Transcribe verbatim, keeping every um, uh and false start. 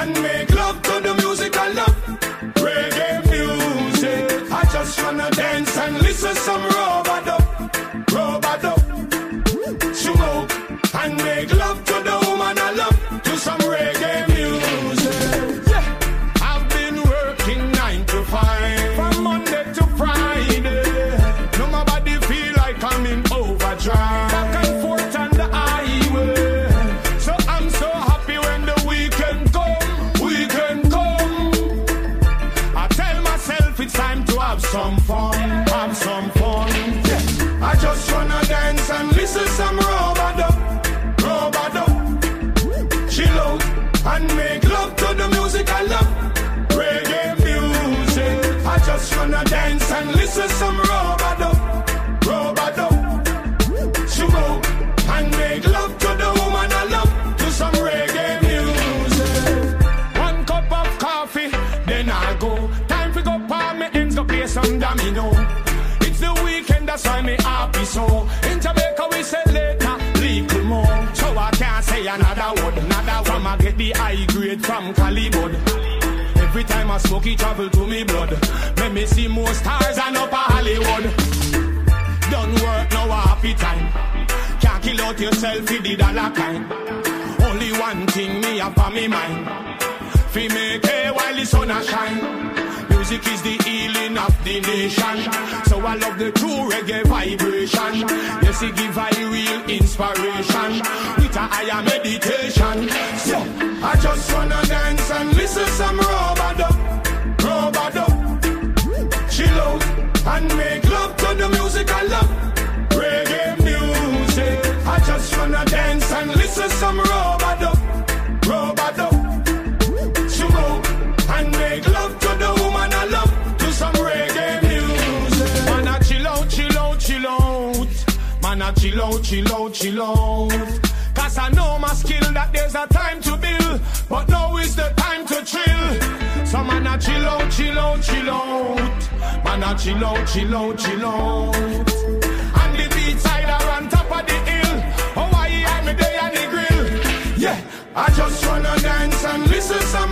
and make love to the music I love. Reggae music. I just wanna dance and listen some Robado, Robado. Smoke and make love to the woman I love. To some reggae music. Yeah. I've been working nine to five, from Monday to Friday. No, my body feel like I'm in overdrive. Back and forth on the highway. So I'm so happy when the weekend come, weekend come. I tell myself it's time to have some fun, have some fun. Yeah. I just wanna dance and listen some Robado, Robado. Chill out and make love to the music I love. Reggae music. I just wanna dance and listen some Robado, Robado. Chill out and make love to the woman I love. To some reggae music. One cup of coffee, then I go. Time to go palm me ends, go play some domino. It's the weekend, that's why me happy so. In Jamaica we say later, little more. So I can't say another word, another one. I get the high grade from Calibod. Every time I smoke it travel to me blood. Make me see more stars and up a Hollywood. Don't work now a happy time. Can't kill out yourself with the dollar kind. Only one thing me have on me mind. Fi make hay while the sun a shine. Music is the healing of the nation. So I love the true reggae vibration. Yes, it give I real inspiration. With a higher meditation. So I just wanna dance and listen some Robado, Robado. Chill out and make love to the music I love. Reggae music. I just wanna dance and listen some Robado, Robado. Chill out and make love to the woman I love. To some reggae music. Man a chill out, chill out, chill out. Man a chill out, chill out, chill out. Cause I know my skill that there's a time to build, but now is the time to chill. So man a chill out, chill out, chill out. Man a chill out, chill out, chill out. And the beat side are on top of the hill. Oh, why am I there on the grill? Yeah, I just wanna dance and listen some